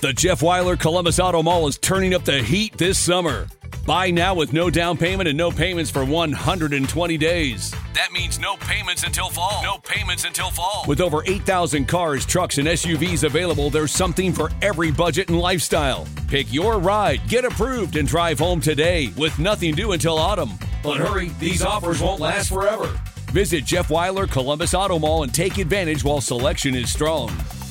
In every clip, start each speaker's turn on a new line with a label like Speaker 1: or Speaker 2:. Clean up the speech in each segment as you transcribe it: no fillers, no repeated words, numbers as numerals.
Speaker 1: The Jeff Weiler Columbus Auto Mall is turning up the heat this summer. Buy now with no down payment and no payments for 120 days. That means no payments until fall. No payments until fall. With over 8,000 cars, trucks, and SUVs available, there's something for every budget and lifestyle. Pick your ride, get approved, and drive home today with nothing due until autumn. But hurry, these offers won't last forever. Visit Jeff Weiler Columbus Auto Mall and take advantage while selection is strong.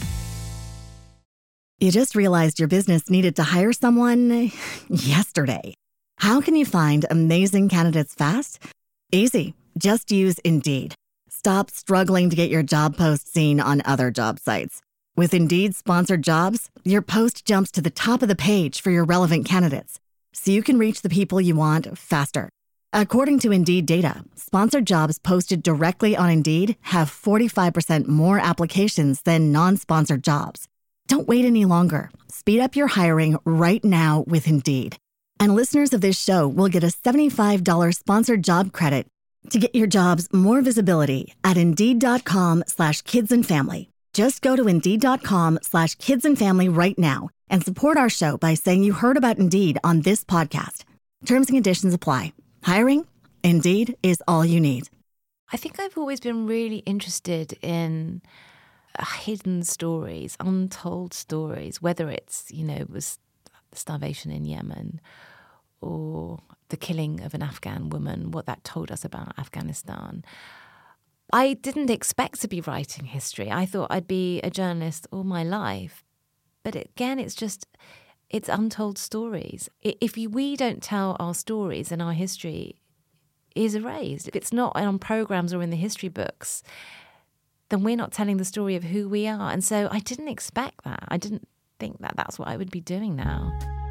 Speaker 2: You just realized your business needed to hire someone yesterday. How can you find amazing candidates fast? Easy. Just use Indeed. Stop struggling to get your job post seen on other job sites. With Indeed sponsored jobs, your post jumps to the top of the page for your relevant candidates, so you can reach the people you want faster. According to Indeed data, sponsored jobs posted directly on Indeed have 45% more applications than non-sponsored jobs. Don't wait any longer. Speed up your hiring right now with Indeed. And listeners of this show will get a $75 sponsored job credit to get your jobs more visibility at Indeed.com/kidsandfamily. Just go to Indeed.com/kidsandfamily right now and support our show by saying you heard about Indeed on this podcast. Terms and conditions apply. Hiring? Indeed is all you need.
Speaker 3: I think I've always been really interested in hidden stories, untold stories, whether it's, it was starvation in Yemen or the killing of an Afghan woman, what that told us about Afghanistan. I didn't expect to be writing history. I thought I'd be a journalist all my life. But again, it's untold stories. If we don't tell our stories, and our history is erased. If it's not on programs or in the history books, then we're not telling the story of who we are. And so I didn't expect that. I didn't think that that's what I would be doing now.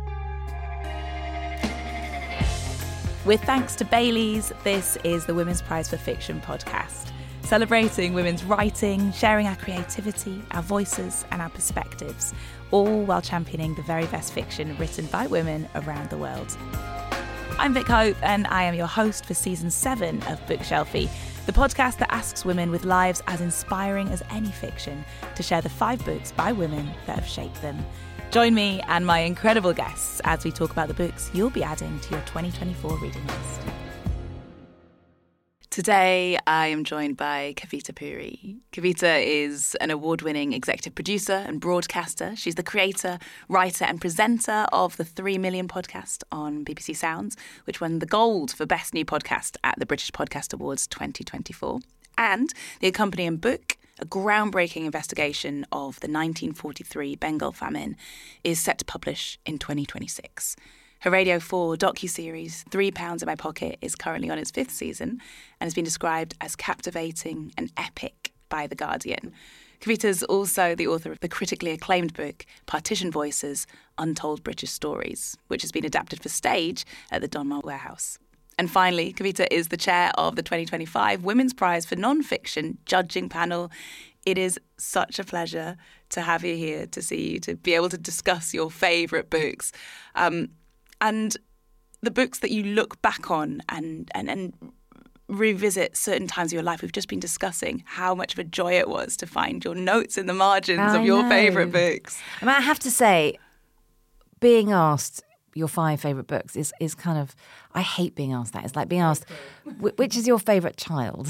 Speaker 4: With thanks to Baileys, this is the Women's Prize for Fiction podcast, celebrating women's writing, sharing our creativity, our voices and our perspectives, all while championing the very best fiction written by women around the world. I'm Vic Hope, and I am your host for Season 7 of Bookshelfie, the podcast that asks women with lives as inspiring as any fiction to share the 5 books by women that have shaped them. Join me and my incredible guests as we talk about the books you'll be adding to your 2024 reading list. Today, I am joined by Kavita Puri. Kavita is an award-winning executive producer and broadcaster. She's the creator, writer and presenter of the 3 Million podcast on BBC Sounds, which won the gold for Best New Podcast at the British Podcast Awards 2024. And the accompanying book, a groundbreaking investigation of the 1943 Bengal famine, is set to publish in 2026. Her Radio 4 docuseries, £3 in My Pocket, is currently on its 5th season and has been described as captivating and epic by The Guardian. Kavita is also the author of the critically acclaimed book, Partition Voices, Untold British Stories, which has been adapted for stage at the Donmar Warehouse. And finally, Kavita is the chair of the 2025 Women's Prize for Non-Fiction judging panel. It is such a pleasure to have you here, to see you, to be able to discuss your favourite books. And the books that you look back on and revisit certain times of your life. We've just been discussing how much of a joy it was to find your notes in the margins of your favourite books.
Speaker 3: I mean, I have to say, being asked your 5 favourite books is kind of, I hate being asked that. It's like being asked, which is your favourite child?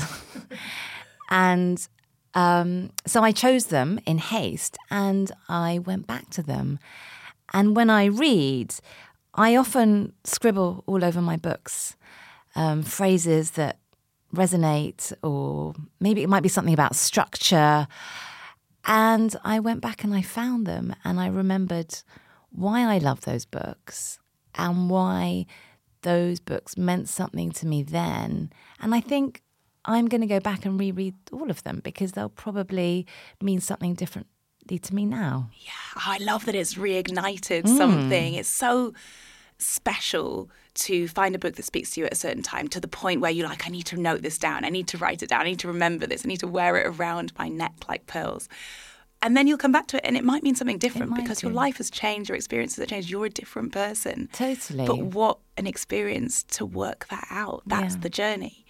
Speaker 3: And so I chose them in haste and I went back to them. And when I read, I often scribble all over my books, phrases that resonate, or maybe it might be something about structure. And I went back and I found them and I remembered why I love those books and why those books meant something to me then. And I think I'm going to go back and reread all of them because they'll probably mean something different to me now.
Speaker 4: Yeah, I love that it's reignited something. It's so special to find a book that speaks to you at a certain time, to the point where you're like, I need to note this down, I need to write it down, I need to remember this, I need to wear it around my neck like pearls. And then you'll come back to it and it might mean something different because your life has changed, your experiences have changed, you're a different person.
Speaker 3: Totally.
Speaker 4: But what an experience to work that out. That's the journey.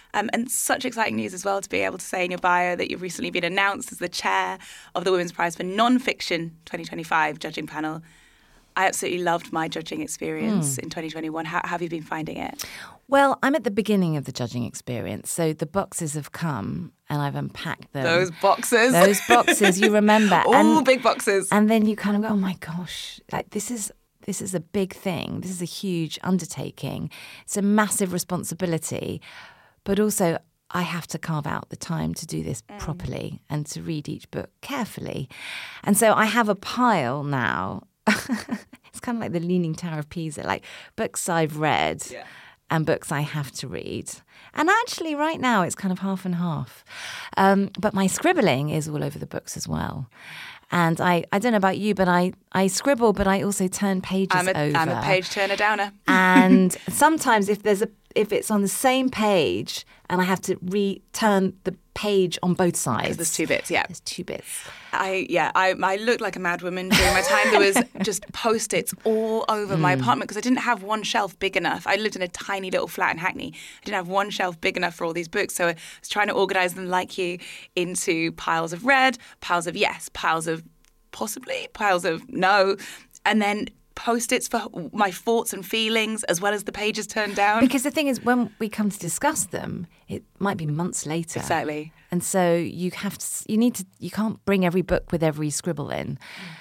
Speaker 4: And such exciting news as well to be able to say in your bio that you've recently been announced as the chair of the Women's Prize for Non-Fiction 2025 judging panel. I absolutely loved my judging experience in 2021. How have you been finding it?
Speaker 3: Well, I'm at the beginning of the judging experience, so the boxes have come and I've unpacked them.
Speaker 4: Those boxes.
Speaker 3: Those boxes, you remember.
Speaker 4: All big boxes.
Speaker 3: And then you kind of go, oh my gosh, like this is a big thing. This is a huge undertaking. It's a massive responsibility. But also, I have to carve out the time to do this properly and to read each book carefully. And so I have a pile now. It's kind of like the Leaning Tower of Pisa, like books I've read and books I have to read. And actually right now it's kind of half and half. But my scribbling is all over the books as well. And I don't know about you, but I scribble, but I also turn pages over.
Speaker 4: I'm a page turner downer.
Speaker 3: And sometimes if it's on the same page and I have to return the page on both sides.
Speaker 4: There's 2 bits, yeah.
Speaker 3: There's 2 bits.
Speaker 4: I looked like a mad woman during my time. There was just Post-its all over my apartment because I didn't have one shelf big enough. I lived in a tiny little flat in Hackney. I didn't have one shelf big enough for all these books. So I was trying to organise them like you into piles of red, piles of yes, piles of possibly, piles of no, and then Post-its for my thoughts and feelings as well as the pages turned down.
Speaker 3: Because the thing is, when we come to discuss them, it might be months later.
Speaker 4: Exactly.
Speaker 3: And so you can't bring every book with every scribble in.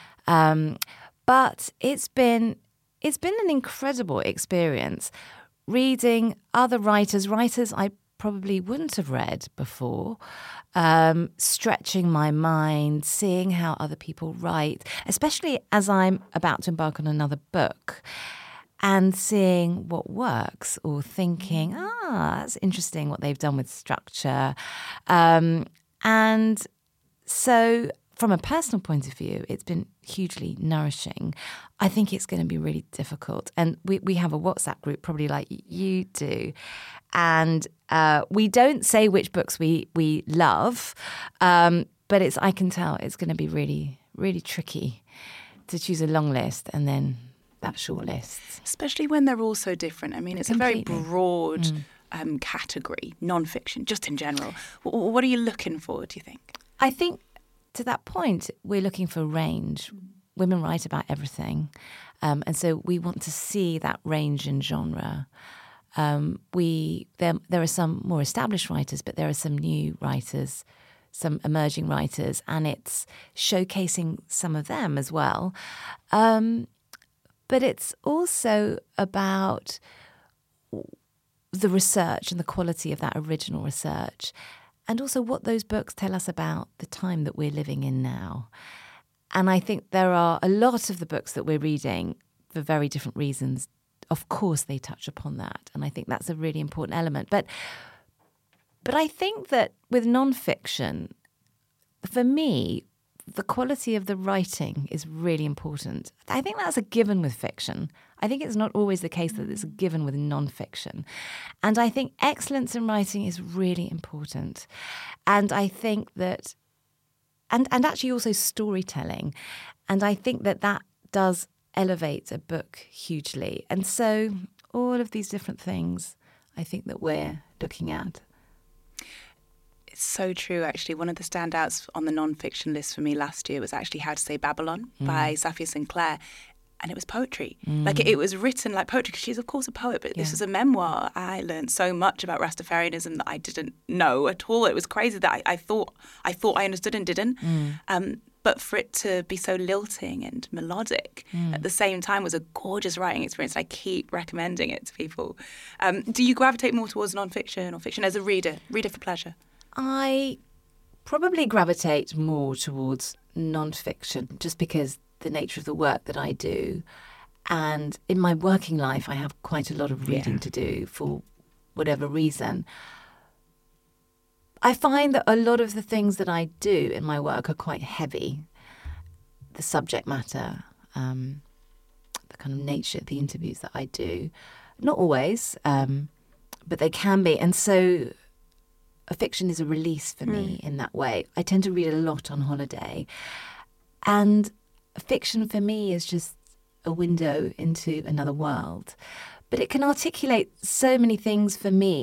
Speaker 3: But it's been an incredible experience reading other writers I probably wouldn't have read before, stretching my mind, seeing how other people write, especially as I'm about to embark on another book, and seeing what works or thinking, that's interesting what they've done with structure. And so from a personal point of view, it's been hugely nourishing. I think it's going to be really difficult. And we have a WhatsApp group, probably like you do. And we don't say which books we love, but I can tell it's going to be really, really tricky to choose a long list and then that short list.
Speaker 4: Especially when they're all so different. I mean, it's
Speaker 3: Completely.
Speaker 4: a very broad category, non-fiction, just in general. What are you looking for, do you think?
Speaker 3: I think to that point, we're looking for range. Women write about everything. And so we want to see that range in genre. There are some more established writers, but there are some new writers, some emerging writers, and it's showcasing some of them as well. But it's also about the research and the quality of that original research, and also what those books tell us about the time that we're living in now. And I think there are a lot of the books that we're reading for very different reasons. Of course, they touch upon that, and I think that's a really important element. But I think that with nonfiction, for me, the quality of the writing is really important. I think that's a given with fiction. I think it's not always the case that it's a given with nonfiction. And I think excellence in writing is really important. And I think that, and actually also storytelling. And I think that does elevate a book hugely. And so all of these different things, I think that we're looking at.
Speaker 4: It's so true, actually. One of the standouts on the non-fiction list for me last year was actually How to Say Babylon by Safia Sinclair. And it was poetry. Like, it was written like poetry, because she's, of course, a poet, but this was a memoir. I learned so much about Rastafarianism that I didn't know at all. It was crazy that I thought I understood and didn't. But for it to be so lilting and melodic at the same time was a gorgeous writing experience. I keep recommending it to people. Do you gravitate more towards non-fiction or fiction as a reader for pleasure?
Speaker 3: I probably gravitate more towards non-fiction just because the nature of the work that I do. And in my working life, I have quite a lot of reading to do for whatever reason. I find that a lot of the things that I do in my work are quite heavy. The subject matter, the kind of nature of the interviews that I do. Not always, but they can be. And so a fiction is a release for me in that way. I tend to read a lot on holiday. And fiction for me is just a window into another world. But it can articulate so many things for me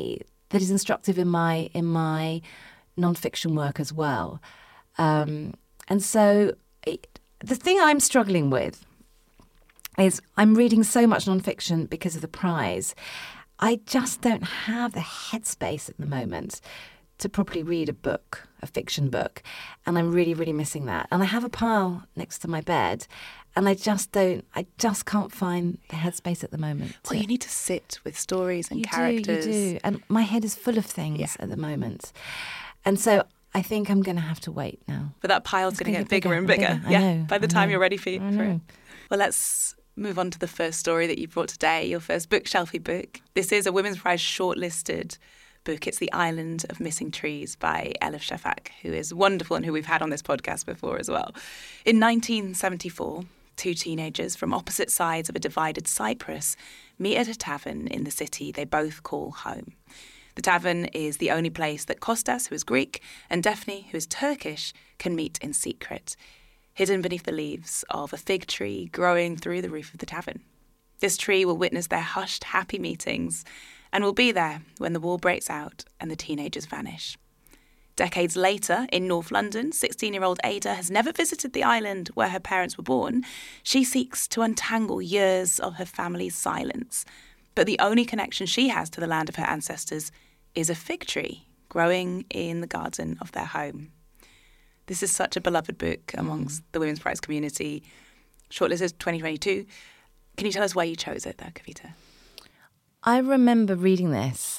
Speaker 3: that is instructive in my nonfiction work as well. And so the thing I'm struggling with is I'm reading so much nonfiction because of the prize. I just don't have the headspace at the moment to properly read a fiction book. And I'm really, really missing that. And I have a pile next to my bed and I just can't find the headspace at the moment.
Speaker 4: Well, you need to sit with stories and
Speaker 3: you
Speaker 4: characters.
Speaker 3: You do. And my head is full of things at the moment. And so I think I'm going to have to wait now.
Speaker 4: But that pile's going to get bigger and bigger. Yeah, by the time you're ready for it. Well, let's move on to the first story that you brought today, your first bookshelfie book. This is a Women's Prize shortlisted book. It's The Island of Missing Trees by Elif Shafak, who is wonderful and who we've had on this podcast before as well. In 1974, two teenagers from opposite sides of a divided Cyprus meet at a tavern in the city they both call home. The tavern is the only place that Kostas, who is Greek, and Daphne, who is Turkish, can meet in secret, hidden beneath the leaves of a fig tree growing through the roof of the tavern. This tree will witness their hushed, happy meetings and will be there when the war breaks out and the teenagers vanish. Decades later, in North London, 16-year-old Ada has never visited the island where her parents were born. She seeks to untangle years of her family's silence. But the only connection she has to the land of her ancestors is a fig tree growing in the garden of their home. This is such a beloved book amongst the Women's Prize community. Shortlisted 2022. Can you tell us why you chose it, though, Kavita?
Speaker 3: I remember reading this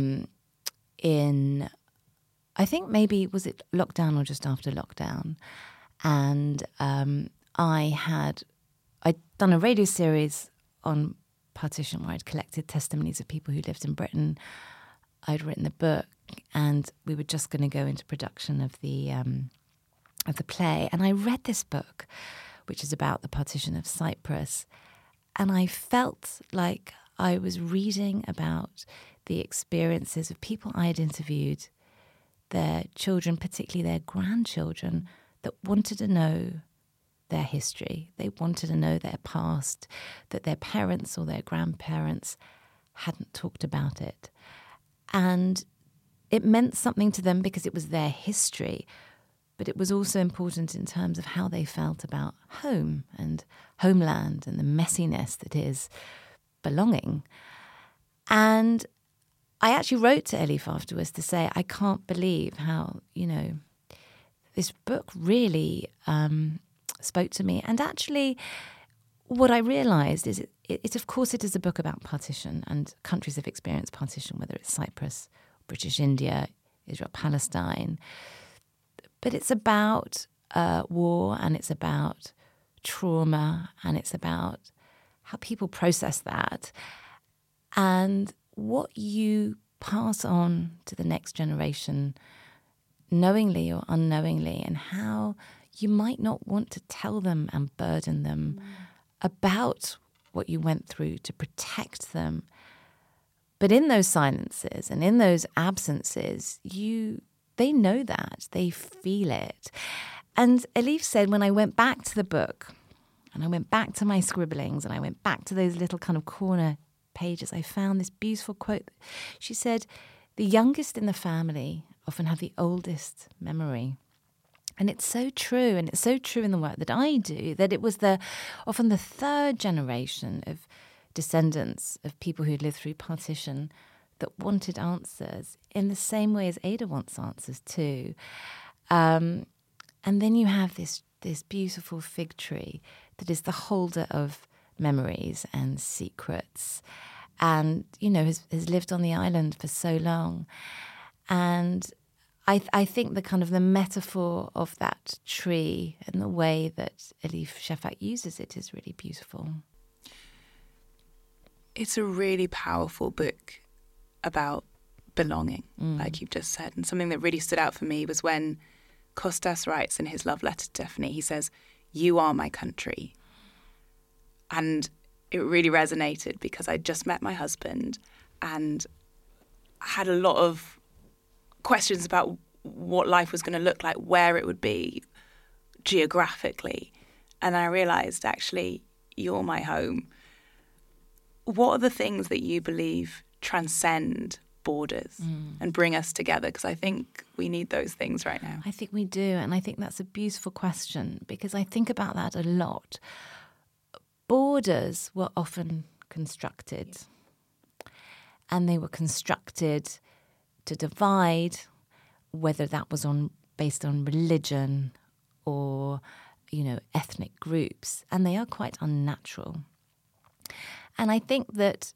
Speaker 3: in, I think maybe, was it lockdown or just after lockdown? And I'd done a radio series on partition where I'd collected testimonies of people who lived in Britain. I'd written the book and we were just going to go into production of the play. And I read this book, which is about the partition of Cyprus, and I felt like I was reading about the experiences of people I had interviewed, their children, particularly their grandchildren, that wanted to know their history. They wanted to know their past, that their parents or their grandparents hadn't talked about it. And it meant something to them because it was their history, but it was also important in terms of how they felt about home and homeland and the messiness that is belonging. And I actually wrote to Elif afterwards to say, I can't believe how, this book really spoke to me. And actually, what I realised is it of course, it is a book about partition, and countries have experienced partition, whether it's Cyprus, British India, Israel, Palestine. But it's about war, and it's about trauma, and it's about how people process that, and what you pass on to the next generation, knowingly or unknowingly, and how you might not want to tell them and burden them about what you went through to protect them. But in those silences and in those absences, they know that, they feel it. And Elif said, when I went back to the book, and I went back to my scribblings, and I went back to those little kind of corner pages, I found this beautiful quote. She said, the youngest in the family often have the oldest memory. And it's so true, and it's so true in the work that I do, that it was often the third generation of descendants of people who lived through partition that wanted answers in the same way as Ada wants answers too. And then you have this beautiful fig tree that is the holder of memories and secrets, and has lived on the island for so long. And I think the metaphor of that tree and the way that Elif Shafak uses it is really beautiful.
Speaker 4: It's a really powerful book about belonging, like you've just said. And something that really stood out for me was when Kostas writes in his love letter to Daphne, he says, "You are my country." And it really resonated because I just met my husband and had a lot of questions about what life was going to look like, where it would be geographically. And I realised, actually, you're my home. What are the things that you believe transcend borders and bring us together? Because I think we need those things right now.
Speaker 3: I think we do. And I think that's a beautiful question, because I think about that a lot. Borders were often constructed, and they were constructed to divide, whether that was based on religion or, ethnic groups. And they are quite unnatural. And I think that,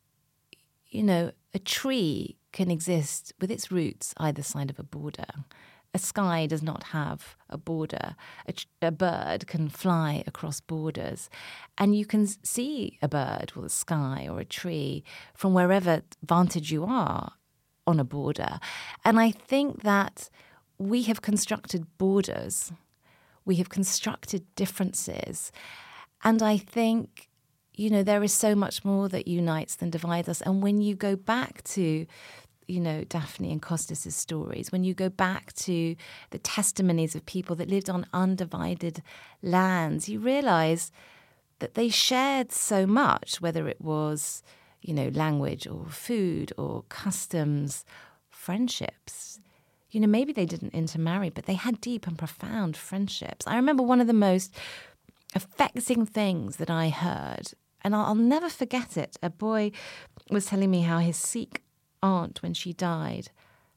Speaker 3: a tree can exist with its roots either side of a border. A sky does not have a border. A bird can fly across borders. And you can see a bird or a sky or a tree from wherever vantage you are on a border. And I think that we have constructed borders. We have constructed differences. And I think, there is so much more that unites than divides us. And when you go back to, Daphne and Costas' stories, when you go back to the testimonies of people that lived on undivided lands, you realise that they shared so much, whether it was, language or food or customs, friendships. Maybe they didn't intermarry, but they had deep and profound friendships. I remember one of the most affecting things that I heard, and I'll never forget it. A boy was telling me how his Sikh aunt, when she died,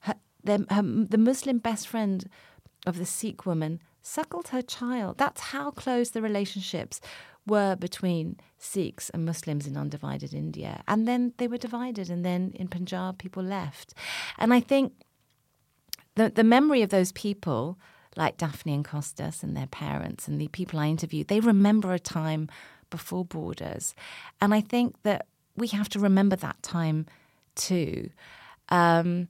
Speaker 3: the Muslim best friend of the Sikh woman suckled her child. That's how close the relationships were between Sikhs and Muslims in undivided India. And then they were divided, and then in Punjab people left. And I think the memory of those people, like Daphne and Costas and their parents and the people I interviewed, they remember a time before borders. And I think that we have to remember that time too. And,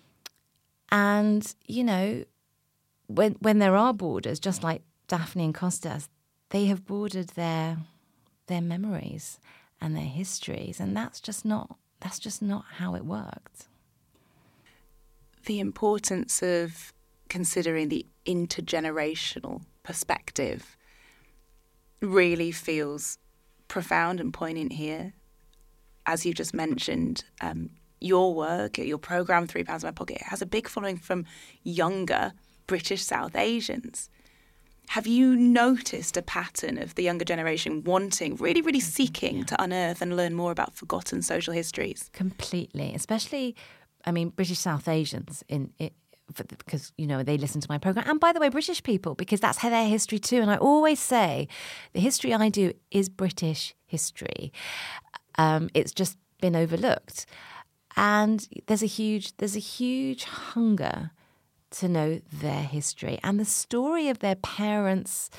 Speaker 3: when there are borders, just like Daphne and Costas, they have bordered their memories and their histories. And that's just not how it worked.
Speaker 4: The importance of considering the intergenerational perspective really feels profound and poignant here. As you just mentioned, your work, your programme, £3 in My Pocket, has a big following from younger British South Asians. Have you noticed a pattern of the younger generation wanting, really, really seeking to unearth and learn more about forgotten social histories?
Speaker 3: Completely, especially, British South Asians because, they listen to my programme. And by the way, British people, because that's their history too. And I always say the history I do is British history. It's just been overlooked. And there's a huge hunger to know their history and the story of their parents,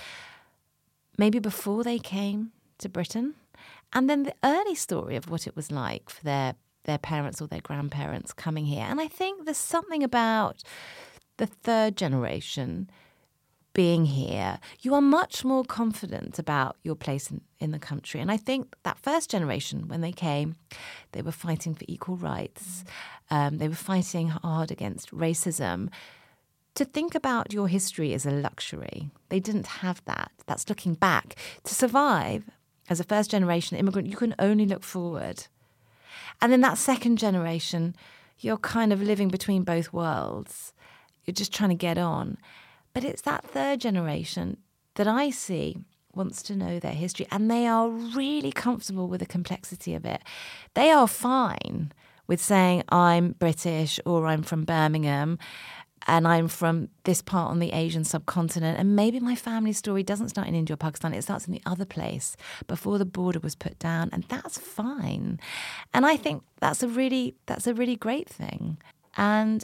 Speaker 3: maybe before they came to Britain, and then the early story of what it was like for their parents or their grandparents coming here. And I think there's something about the third generation being here. You are much more confident about your place in the country. And I think that first generation, when they came, they were fighting for equal rights. They were fighting hard against racism. To think about your history is a luxury. They didn't have that. That's looking back. To survive as a first generation immigrant, you can only look forward. And then that second generation, you're kind of living between both worlds. You're just trying to get on. But it's that third generation that I see wants to know their history, and they are really comfortable with the complexity of it. They are fine with saying, I'm British, or I'm from Birmingham, and I'm from this part on the Asian subcontinent, and maybe my family story doesn't start in India or Pakistan, it starts in the other place before the border was put down, and that's fine. And I think that's a really great thing. And,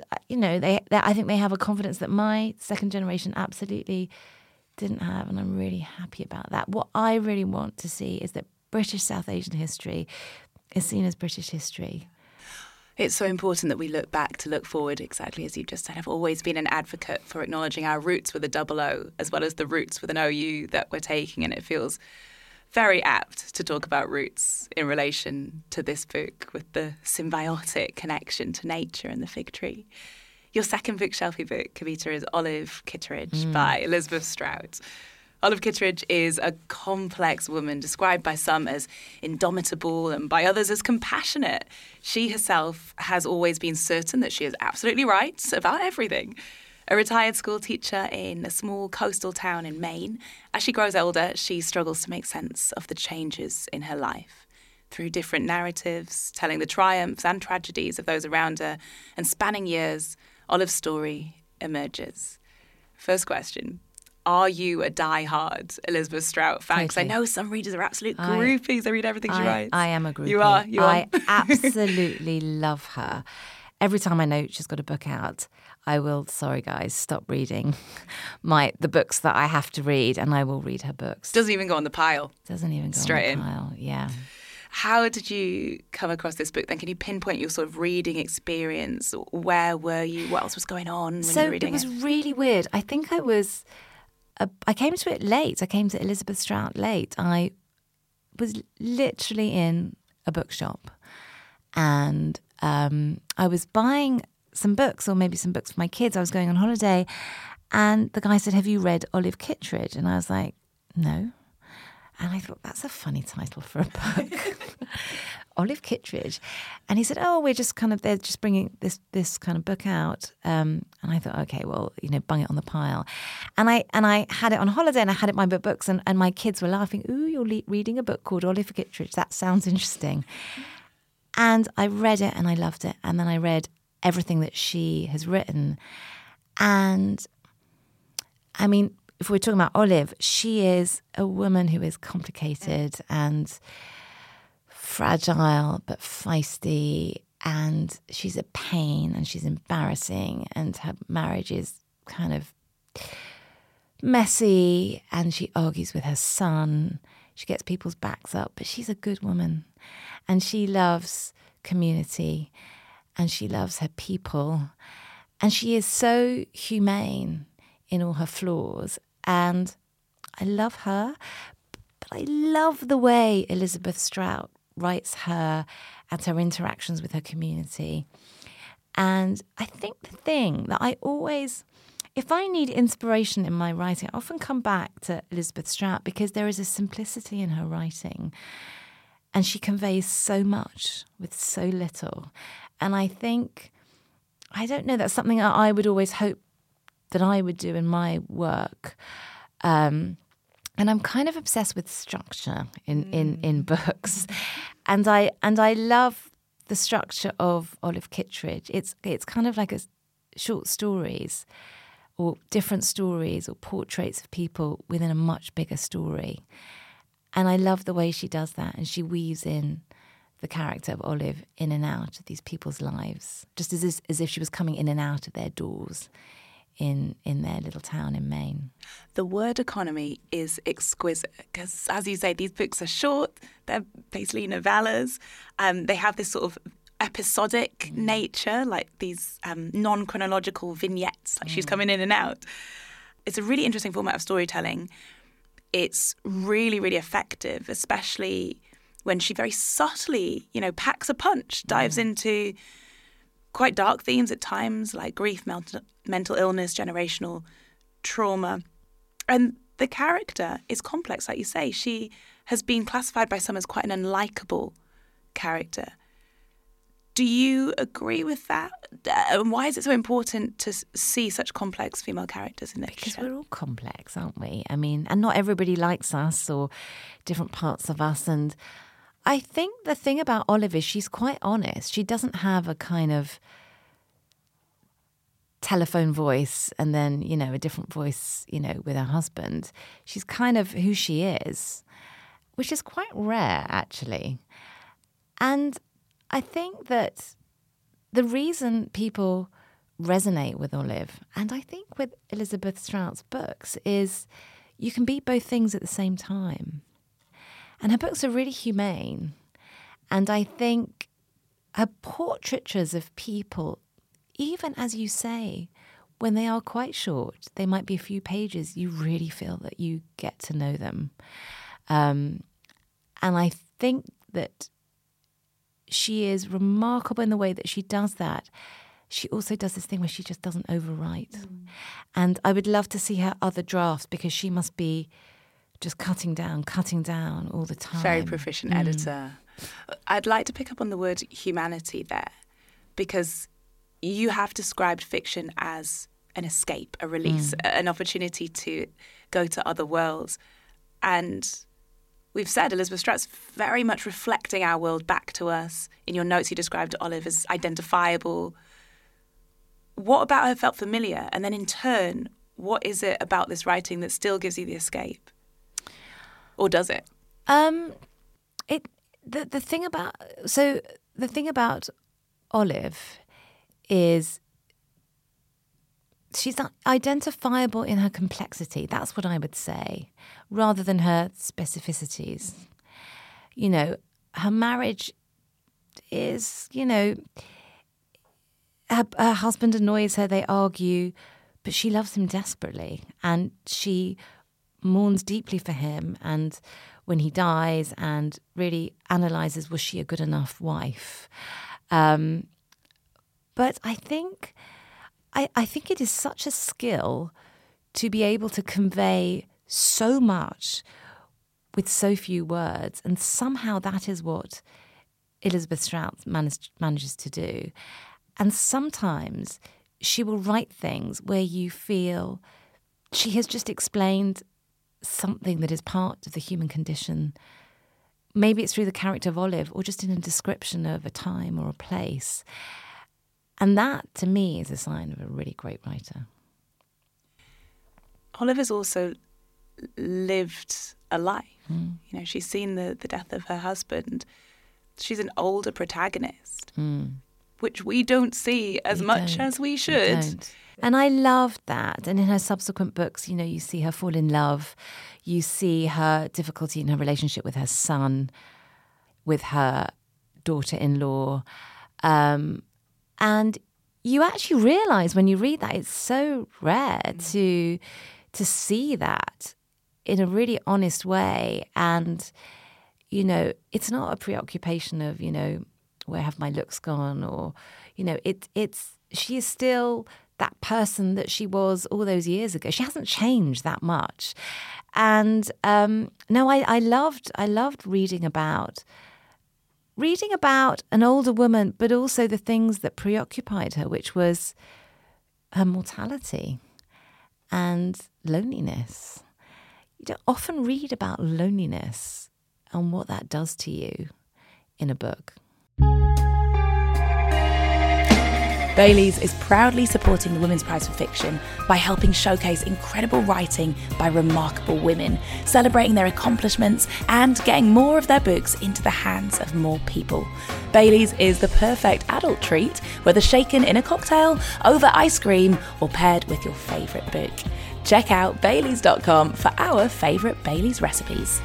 Speaker 3: I think they have a confidence that my second generation absolutely didn't have, and I'm really happy about that. What I really want to see is that British South Asian history is seen as British history.
Speaker 4: It's so important that we look back to look forward, exactly as you just said. I've always been an advocate for acknowledging our roots with a double O, as well as the roots with an OU that we're taking, and it feels very apt to talk about roots in relation to this book with the symbiotic connection to nature and the fig tree. Your second bookshelfy book, Kavita, is Olive Kitteridge by Elizabeth Strout. Olive Kitteridge is a complex woman, described by some as indomitable and by others as compassionate. She herself has always been certain that she is absolutely right about everything. A retired school teacher in a small coastal town in Maine, as she grows older, she struggles to make sense of the changes in her life. Through different narratives, telling the triumphs and tragedies of those around her, and spanning years, Olive's story emerges. First question. Are you a die-hard Elizabeth Strout fan? Because I know some readers are absolute groupies. They read everything she writes.
Speaker 3: I am a groupie.
Speaker 4: You are?
Speaker 3: I absolutely love her. Every time I know she's got a book out, I will, sorry guys, stop reading the books that I have to read, and I will read her books.
Speaker 4: Doesn't even go on the pile.
Speaker 3: Doesn't even go
Speaker 4: Straight
Speaker 3: on the pile, yeah.
Speaker 4: How did you come across this book then? Can you pinpoint your sort of reading experience? Where were you? What else was going on when you were reading it?
Speaker 3: So it was really weird. I think I came to it late. I came to Elizabeth Strout late. I was literally in a bookshop, and I was buying some books, or maybe some books for my kids. I was going on holiday, and the guy said, "Have you read Olive Kitteridge?" And I was like, "No." And I thought, that's a funny title for a book. Olive Kitteridge. And he said, "Oh, they're just bringing this kind of book out." And I thought, okay, well, bung it on the pile. And I had it on holiday, and I had it in my books, and my kids were laughing. "Ooh, you're reading a book called Olive Kitteridge. That sounds interesting." And I read it, and I loved it. And then I read everything that she has written. And I mean, if we're talking about Olive, she is a woman who is complicated and fragile but feisty, and she's a pain, and she's embarrassing, and her marriage is kind of messy, and she argues with her son. She gets people's backs up, but she's a good woman, and she loves community, and she loves her people, and she is so humane in all her flaws. And I love her, but I love the way Elizabeth Strout writes her and her interactions with her community. And I think the thing that I always, if I need inspiration in my writing, I often come back to Elizabeth Strout, because there is a simplicity in her writing, and she conveys so much with so little. And I think, I don't know, that's something that I would always hope that I would do in my work. And I'm kind of obsessed with structure in books. And I love the structure of Olive Kitteridge. It's kind of like short stories, or different stories, or portraits of people within a much bigger story. And I love the way she does that, and she weaves in the character of Olive in and out of these people's lives, just as if she was coming in and out of their doors in their little town in Maine.
Speaker 4: The word economy is exquisite, because, as you say, these books are short. They're basically novellas. They have this sort of episodic nature, like these non-chronological vignettes, like she's coming in and out. It's a really interesting format of storytelling. It's really, really effective, especially when she very subtly, packs a punch, dives into quite dark themes at times, like grief, mental illness, generational trauma. And the character is complex, like you say. She has been classified by some as quite an unlikable character. Do you agree with that? And why is it so important to see such complex female characters in literature?
Speaker 3: Because we're all complex, aren't we? I mean, and not everybody likes us, or different parts of us. And I think the thing about Olive is she's quite honest. She doesn't have a kind of telephone voice and then, a different voice, with her husband. She's kind of who she is, which is quite rare, actually. And I think that the reason people resonate with Olive, and I think with Elizabeth Strout's books, is you can be both things at the same time. And her books are really humane. And I think her portraitures of people, even as you say, when they are quite short, they might be a few pages, you really feel that you get to know them. And I think that she is remarkable in the way that she does that, she also does this thing where she just doesn't overwrite. And I would love to see her other drafts, because she must be just cutting down all the time.
Speaker 4: Very proficient editor. I'd like to pick up on the word humanity there, because you have described fiction as an escape, a release, an opportunity to go to other worlds. And we've said Elizabeth Strutt's very much reflecting our world back to us. In your notes, you described Olive as identifiable. What about her felt familiar? And then in turn, what is it about this writing that still gives you the escape? Or does it?
Speaker 3: The thing about Olive is she's identifiable in her complexity. That's what I would say, rather than her specificities. You know, her marriage is, you know, her husband annoys her, they argue, but she loves him desperately, and she mourns deeply for him, and when he dies, and really analyses, was she a good enough wife? But I think it is such a skill to be able to convey so much with so few words, and somehow that is what Elizabeth Strout manages to do. And sometimes she will write things where you feel she has just explained something that is part of the human condition. Maybe it's through the character of Olive, or just in a description of a time or a place. And that, to me, is a sign of a really great writer.
Speaker 4: Olive has also lived a life. You know, she's seen the death of her husband. She's an older protagonist, which we don't see as much as we should.
Speaker 3: And I loved that. And in her subsequent books, you know, you see her fall in love. You see her difficulty in her relationship with her son, with her daughter-in-law. And you actually realise when you read that, it's so rare to see that in a really honest way. And, you know, it's not a preoccupation of, you know, where have my looks gone? Or, you know, she is still that person that she was all those years ago. She hasn't changed that much. And no, I loved reading about an older woman, but also the things that preoccupied her, which was her mortality and loneliness. You don't often read about loneliness and what that does to you in a book.
Speaker 5: Baileys is proudly supporting the Women's Prize for Fiction by helping showcase incredible writing by remarkable women, celebrating their accomplishments and getting more of their books into the hands of more people. Baileys is the perfect adult treat, whether shaken in a cocktail, over ice cream, or paired with your favourite book. Check out Baileys.com for our favourite Baileys recipes.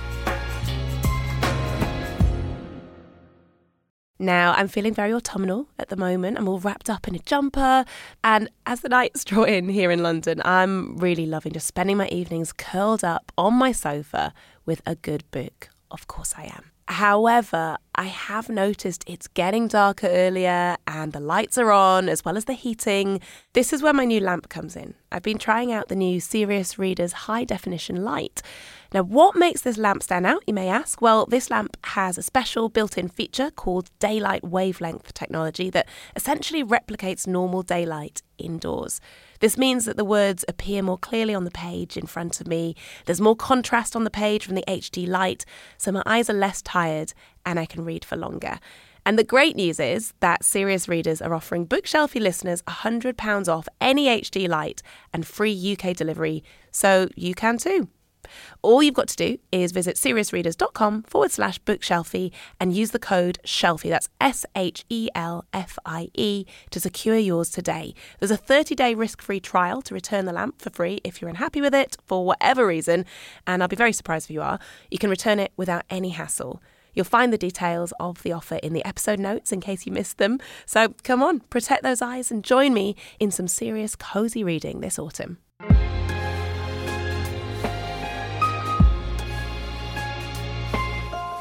Speaker 5: Now, I'm feeling very autumnal at the moment. I'm all wrapped up in a jumper. And as the nights draw in here in London, I'm really loving just spending my evenings curled up on my sofa with a good book. Of course I am. However, I have noticed it's getting darker earlier and the lights are on as well as the heating. This is where my new lamp comes in. I've been trying out the new Serious Readers High Definition Light. Now, what makes this lamp stand out, you may ask? Well, this lamp has a special built-in feature called daylight wavelength technology that essentially replicates normal daylight indoors. This means that the words appear more clearly on the page in front of me. There's more contrast on the page from the HD light, so my eyes are less tired and I can read for longer. And the great news is that Serious Readers are offering Bookshelfie listeners £100 off any HD light and free UK delivery, so you can too. All you've got to do is visit seriousreaders.com/bookshelfie and use the code SHELFIE, that's SHELFIE, to secure yours today. There's a 30-day risk-free trial to return the lamp for free if you're unhappy with it for whatever reason, and I'll be very surprised if you are. You can return it without any hassle. You'll find the details of the offer in the episode notes in case you missed them. So come on, protect those eyes and join me in some serious, cosy reading this autumn.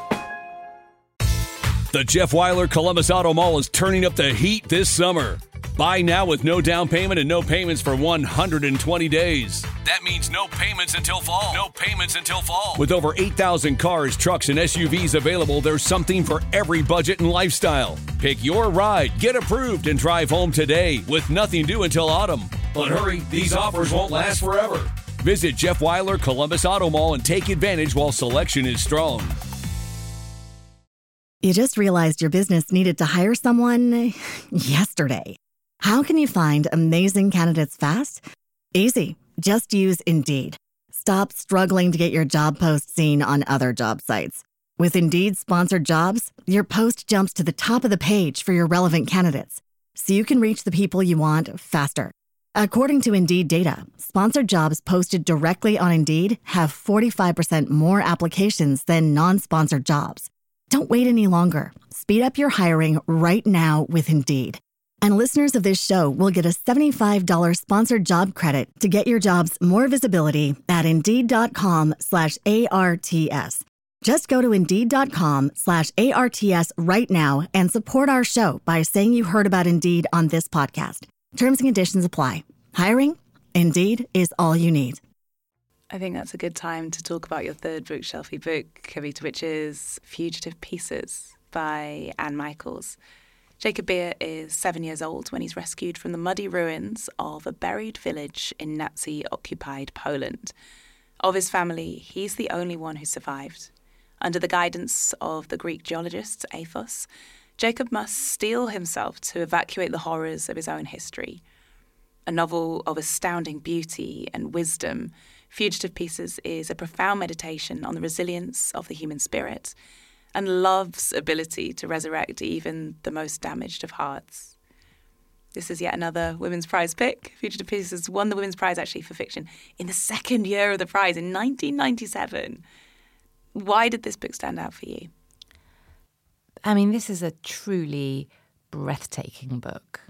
Speaker 1: The Jeff Wyler Columbus Auto Mall is turning up the heat this summer. Buy now with no down payment and no payments for 120 days. That means no payments until fall. No payments until fall. With over 8,000 cars, trucks, and SUVs available, there's something for every budget and lifestyle. Pick your ride, get approved, and drive home today with nothing due until autumn. But hurry, these offers won't last forever. Visit Jeff Weiler Columbus Auto Mall and take advantage while selection is strong.
Speaker 2: You just realized your business needed to hire someone yesterday. How can you find amazing candidates fast? Easy. Just use Indeed. Stop struggling to get your job post seen on other job sites. With Indeed sponsored jobs, your post jumps to the top of the page for your relevant candidates, so you can reach the people you want faster. According to Indeed data, sponsored jobs posted directly on Indeed have 45% more applications than non-sponsored jobs. Don't wait any longer. Speed up your hiring right now with Indeed. And listeners of this show will get a $75 sponsored job credit to get your jobs more visibility at Indeed.com/ARTS. Just go to Indeed.com/ARTS right now and support our show by saying you heard about Indeed on this podcast. Terms and conditions apply. Hiring? Indeed is all you need.
Speaker 4: I think that's a good time to talk about your third bookshelfy book, Kavita, which is Fugitive Pieces by Anne Michaels. Jacob Beer is 7 years old when he's rescued from the muddy ruins of a buried village in Nazi-occupied Poland. Of his family, he's the only one who survived. Under the guidance of the Greek geologist Athos, Jacob must steel himself to evacuate the horrors of his own history. A novel of astounding beauty and wisdom, Fugitive Pieces is a profound meditation on the resilience of the human spirit and love's ability to resurrect even the most damaged of hearts. This is yet another Women's Prize pick. Fugitive Pieces won the Women's Prize actually for fiction in the second year of the prize in 1997. Why did this book stand out for you?
Speaker 3: I mean, this is a truly breathtaking book,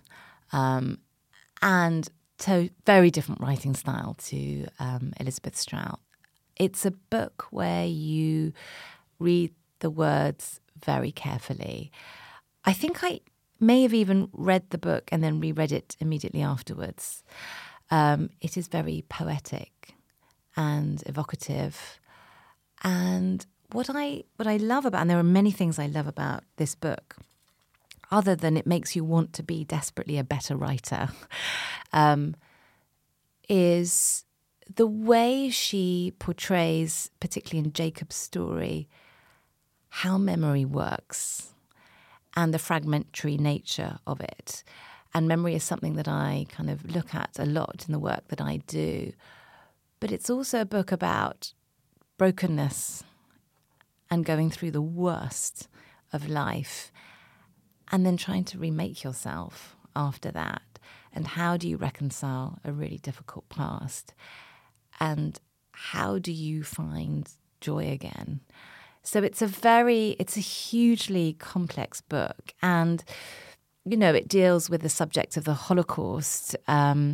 Speaker 3: and very different writing style to Elizabeth Strout. It's a book where you read the words very carefully. I think I may have even read the book and then reread it immediately afterwards. It is very poetic and evocative. And what I love about, and there are many things I love about this book, other than it makes you want to be desperately a better writer, is the way she portrays, particularly in Jacob's story, how memory works and the fragmentary nature of it. And memory is something that I kind of look at a lot in the work that I do. But it's also a book about brokenness and going through the worst of life and then trying to remake yourself after that. And how do you reconcile a really difficult past? And how do you find joy again? So it's a hugely complex book. And, you know, it deals with the subject of the Holocaust and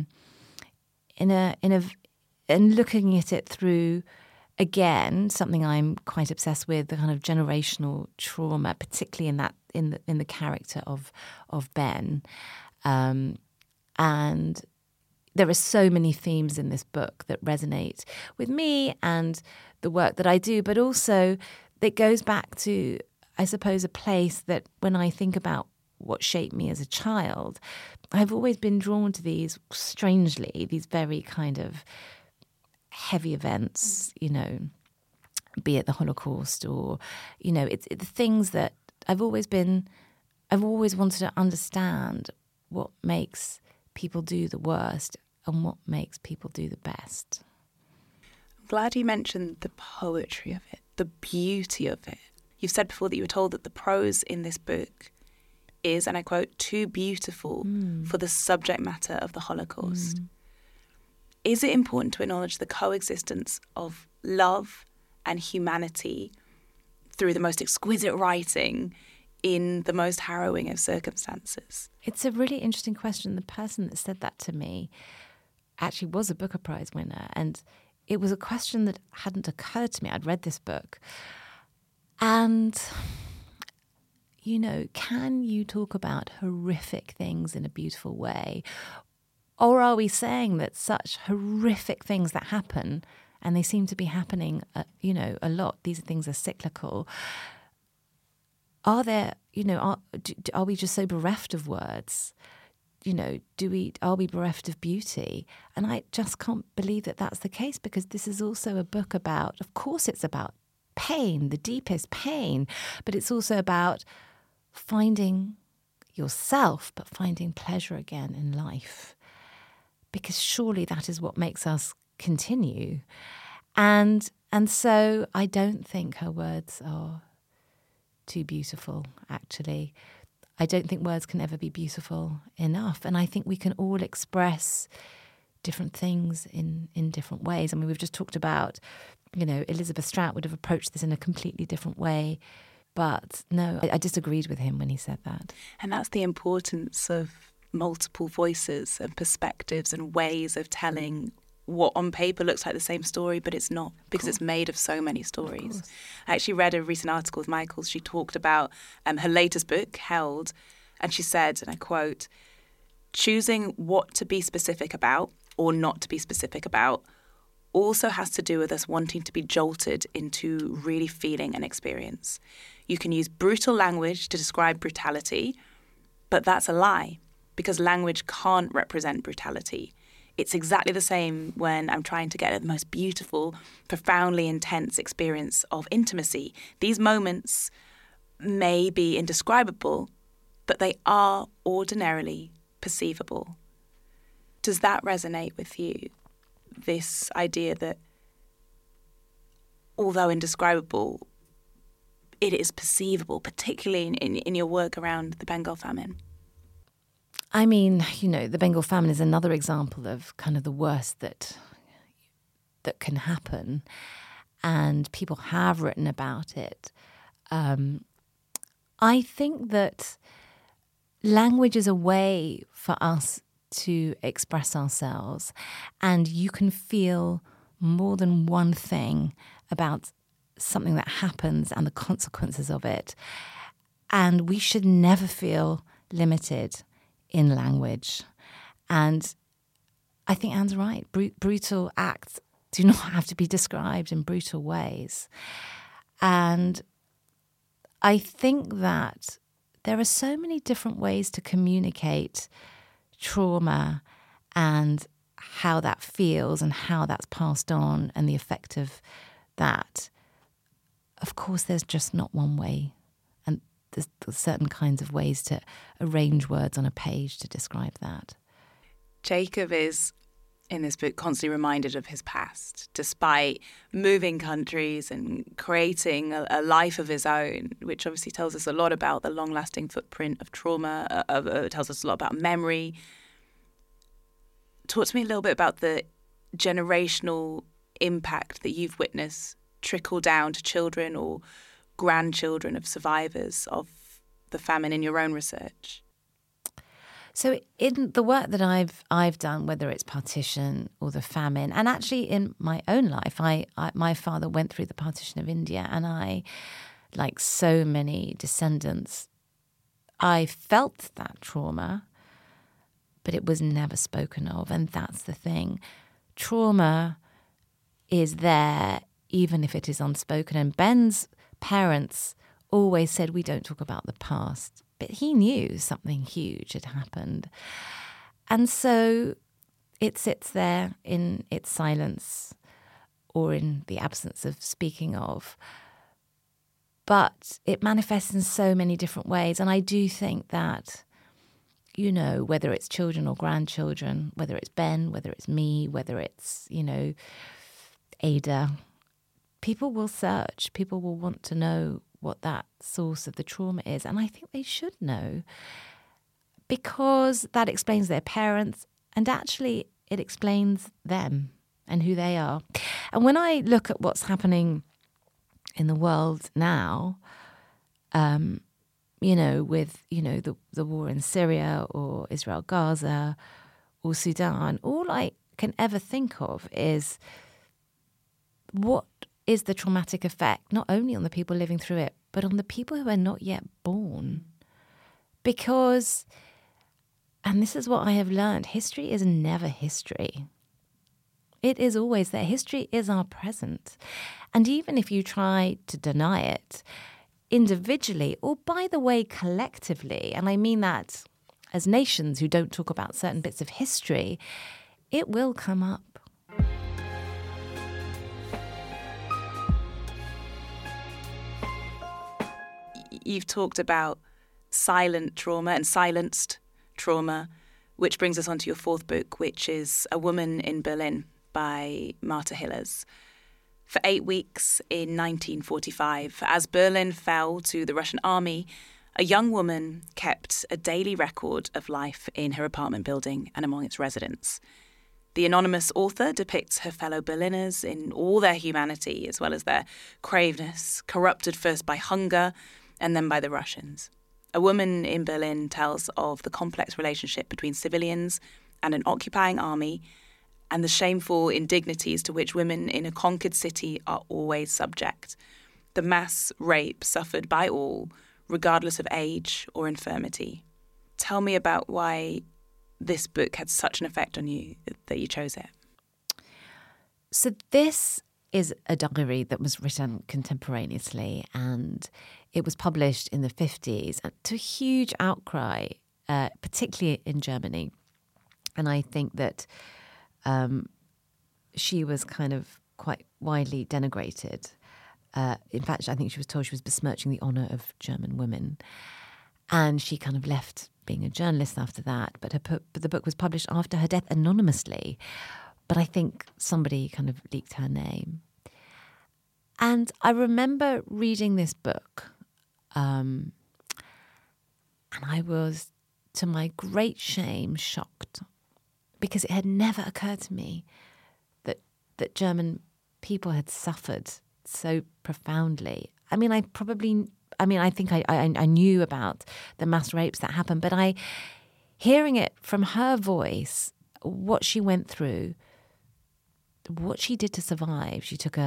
Speaker 3: looking at it through, again, something I'm quite obsessed with, the kind of generational trauma, particularly in the character of Ben. And there are so many themes in this book that resonate with me and the work that I do, but also it goes back to, I suppose, a place that when I think about what shaped me as a child, I've always been drawn to these very kind of heavy events, you know, be it the Holocaust or, you know, it's the things that I've always wanted to understand what makes people do the worst and what makes people do the best.
Speaker 4: I'm glad you mentioned the poetry of it, the beauty of it. You've said before that you were told that the prose in this book is, and I quote, too beautiful for the subject matter of the Holocaust. Is it important to acknowledge the coexistence of love and humanity through the most exquisite writing in the most harrowing of circumstances?
Speaker 3: It's a really interesting question. The person that said that to me actually was a Booker Prize winner, and it was a question that hadn't occurred to me. I'd read this book, and can you talk about horrific things in a beautiful way? Or are we saying that such horrific things that happen, and they seem to be happening, a lot, these things are cyclical, are there, are we just so bereft of words? Are we bereft of beauty? And I just can't believe that that's the case, because this is also a book about, of course it's about pain, the deepest pain, but it's also about finding yourself, but finding pleasure again in life. Because surely that is what makes us continue. And so I don't think her words are too beautiful, actually. I don't think words can ever be beautiful enough. And I think we can all express different things in different ways. I mean, we've just talked about, Elizabeth Strout would have approached this in a completely different way. But no, I disagreed with him when he said that.
Speaker 4: And that's the importance of multiple voices and perspectives and ways of telling what on paper looks like the same story, but it's not, because it's made of so many stories. I actually read a recent article with Michaels. She talked about her latest book, Held, and she said, and I quote, "Choosing what to be specific about or not to be specific about also has to do with us wanting to be jolted into really feeling an experience. You can use brutal language to describe brutality, but that's a lie, because language can't represent brutality. It's exactly the same when I'm trying to get at the most beautiful, profoundly intense experience of intimacy. These moments may be indescribable, but they are ordinarily perceivable." Does that resonate with you? This idea that although indescribable, it is perceivable, particularly in your work around the Bengal famine?
Speaker 3: I mean, the Bengal famine is another example of kind of the worst that can happen, and people have written about it. I think that language is a way for us to express ourselves, and you can feel more than one thing about something that happens and the consequences of it. And we should never feel limited in language. And I think Anne's right. Brutal acts do not have to be described in brutal ways. And I think that there are so many different ways to communicate trauma and how that feels and how that's passed on and the effect of that. Of course, there's just not one way. And there's certain kinds of ways to arrange words on a page to describe that.
Speaker 4: Jacob is, in this book, constantly reminded of his past, despite moving countries and creating a life of his own, which obviously tells us a lot about the long-lasting footprint of trauma, tells us a lot about memory. Talk to me a little bit about the generational impact that you've witnessed trickle down to children or grandchildren of survivors of the famine in your own research.
Speaker 3: So in the work that I've done, whether it's partition or the famine, and actually in my own life, my father went through the partition of India, and I, like so many descendants, I felt that trauma, but it was never spoken of. And that's the thing. Trauma is there even if it is unspoken. And Ben's parents always said, we don't talk about the past. But he knew something huge had happened. And so it sits there in its silence or in the absence of speaking of. But it manifests in so many different ways. And I do think that, whether it's children or grandchildren, whether it's Ben, whether it's me, whether it's, Ada, people will search. People will want to know what that source of the trauma is. And I think they should know, because that explains their parents, and actually it explains them and who they are. And when I look at what's happening in the world now, with, the war in Syria or Israel-Gaza or Sudan, all I can ever think of is what is the traumatic effect, not only on the people living through it, but on the people who are not yet born. Because, and this is what I have learned, history is never history. It is always there. History is our present. And even if you try to deny it, individually, or by the way, collectively, and I mean that as nations who don't talk about certain bits of history, it will come up.
Speaker 4: You've talked about silent trauma and silenced trauma, which brings us on to your fourth book, which is A Woman in Berlin by Marta Hillers. For 8 weeks in 1945, as Berlin fell to the Russian army, a young woman kept a daily record of life in her apartment building and among its residents. The anonymous author depicts her fellow Berliners in all their humanity, as well as their craveness, corrupted first by hunger and then by the Russians. A Woman in Berlin tells of the complex relationship between civilians and an occupying army, and the shameful indignities to which women in a conquered city are always subject. The mass rape suffered by all, regardless of age or infirmity. Tell me about why this book had such an effect on you that you chose it.
Speaker 3: So this is a diary that was written contemporaneously, and it was published in the 50s to a huge outcry, particularly in Germany. And I think that she was kind of quite widely denigrated. In fact, I think she was told she was besmirching the honour of German women. And she kind of left being a journalist after that. But the book was published after her death anonymously. But I think somebody kind of leaked her name. And I remember reading this book. And I was, to my great shame, shocked. Because it had never occurred to me that German people had suffered so profoundly. I think I knew about the mass rapes that happened, but hearing it from her voice, what she went through, what she did to survive. She took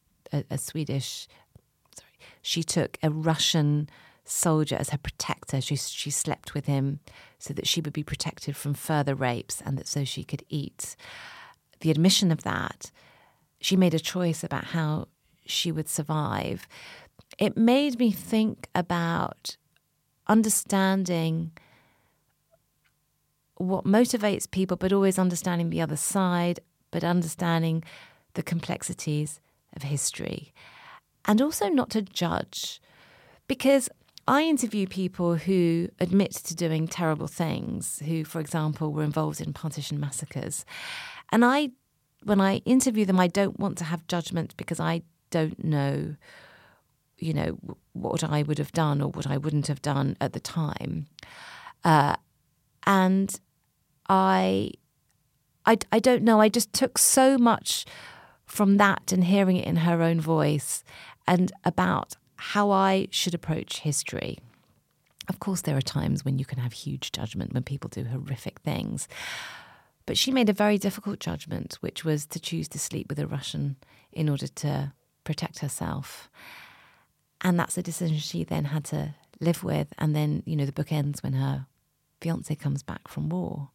Speaker 3: she took a Russian soldier as her protector. She slept with him so that she would be protected from further rapes and that so she could eat. The admission of that, she made a choice about how she would survive. It made me think about understanding what motivates people, but always understanding the other side, but understanding the complexities of history. And also not to judge, because I interview people who admit to doing terrible things, who, for example, were involved in partition massacres. And when I interview them, I don't want to have judgment because I don't know, what I would have done or what I wouldn't have done at the time. And I don't know. I just took so much from that and hearing it in her own voice and about how I should approach history. Of course, there are times when you can have huge judgment when people do horrific things. But she made a very difficult judgment, which was to choose to sleep with a Russian in order to protect herself. And that's a decision she then had to live with. And then, the book ends when her fiancé comes back from war.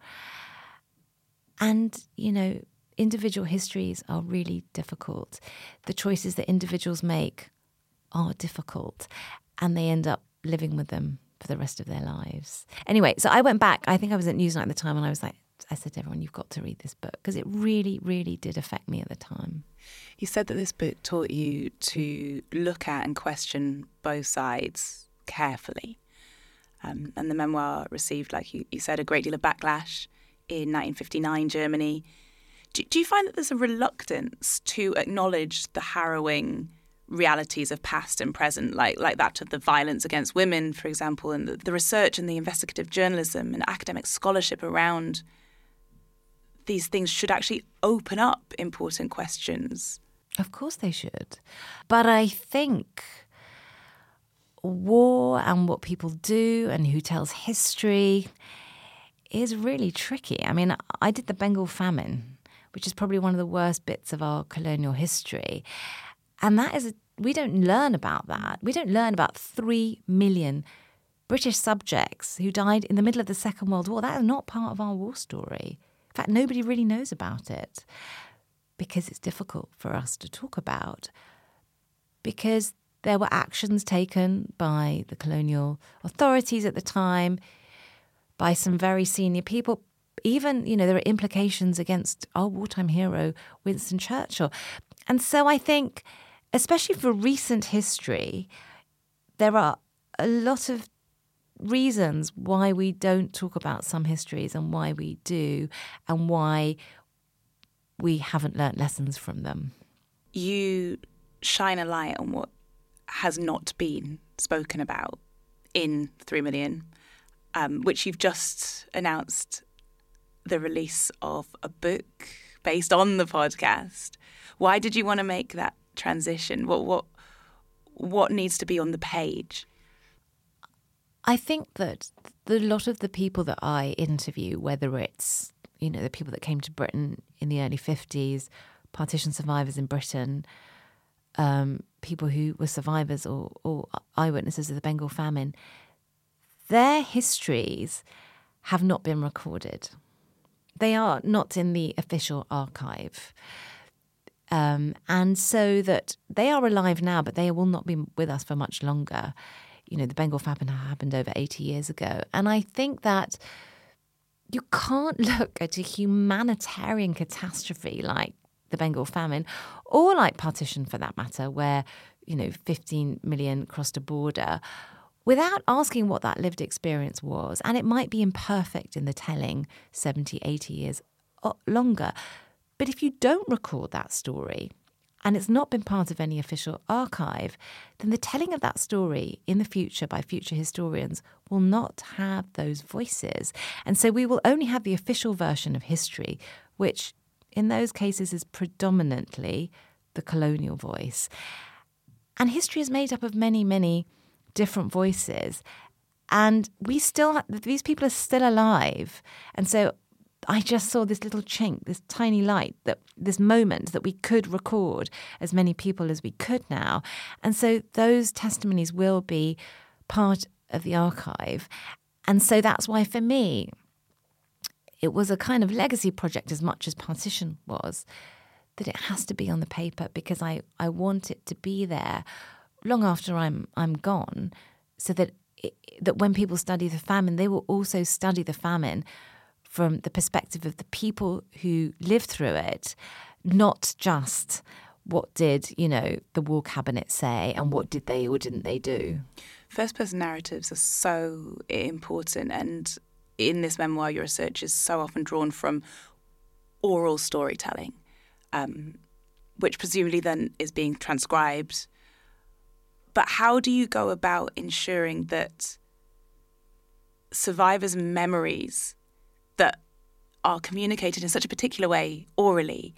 Speaker 3: And, individual histories are really difficult. The choices that individuals make are difficult, and they end up living with them for the rest of their lives. Anyway, so I went back. I think I was at Newsnight at the time, and I said to everyone, you've got to read this book, because it really, really did affect me at the time.
Speaker 4: You said that this book taught you to look at and question both sides carefully. And the memoir received, like you said, a great deal of backlash in 1959 Germany. Do you find that there's a reluctance to acknowledge the harrowing realities of past and present, like that of the violence against women, for example, and the research and the investigative journalism and academic scholarship around these things should actually open up important questions?
Speaker 3: Of course they should. But I think war and what people do and who tells history is really tricky. I mean, I did the Bengal famine, which is probably one of the worst bits of our colonial history. And that is we don't learn about that. We don't learn about 3 million British subjects who died in the middle of the Second World War. That is not part of our war story. In fact, nobody really knows about it because it's difficult for us to talk about, because there were actions taken by the colonial authorities at the time, by some very senior people. Even, there are implications against our wartime hero, Winston Churchill. And so I think, especially for recent history, there are a lot of reasons why we don't talk about some histories and why we do, and why we haven't learnt lessons from them.
Speaker 4: You shine a light on what has not been spoken about in 3 Million, which you've just announced the release of a book based on the podcast. Why did you want to make that transition? What needs to be on the page?
Speaker 3: I think that a lot of the people that I interview, whether it's, the people that came to Britain in the early 50s, partition survivors in Britain, people who were survivors or eyewitnesses of the Bengal famine, their histories have not been recorded. They are not in the official archive. And so that they are alive now, but they will not be with us for much longer. The Bengal famine happened over 80 years ago. And I think that you can't look at a humanitarian catastrophe like the Bengal famine, or like partition for that matter, where, 15 million crossed a border, without asking what that lived experience was. And it might be imperfect in the telling 70, 80 years longer. But if you don't record that story, and it's not been part of any official archive, then the telling of that story in the future by future historians will not have those voices. And so we will only have the official version of history, which in those cases is predominantly the colonial voice. And history is made up of many, many different voices. And these people are still alive. And so I just saw this little chink, this tiny light, this moment that we could record as many people as we could now. And so those testimonies will be part of the archive. And so that's why, for me, it was a kind of legacy project as much as partition was, that it has to be on the paper, because I want it to be there long after I'm gone, so that that when people study the famine, they will also study the famine from the perspective of the people who lived through it, not just what did, the war cabinet say and what did they or didn't they do.
Speaker 4: First-person narratives are so important, and in this memoir, your research is so often drawn from oral storytelling, which presumably then is being transcribed. But how do you go about ensuring that survivors' memories that are communicated in such a particular way orally